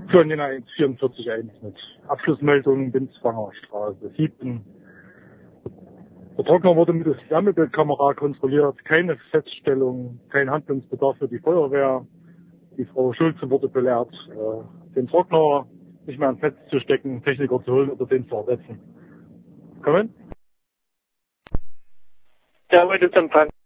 Für Jena 144.1 mit Abschlussmeldung Binswanger Straße 7. Der Trockner wurde mit der Wärmebildkamera kontrolliert. Keine Feststellung, kein Handlungsbedarf für die Feuerwehr. Die Frau Schulze wurde belehrt, den Trockner nicht mehr ans Netz zu stecken, Techniker zu holen oder den zu ersetzen. Kommen? Ja, heute ist Empfang.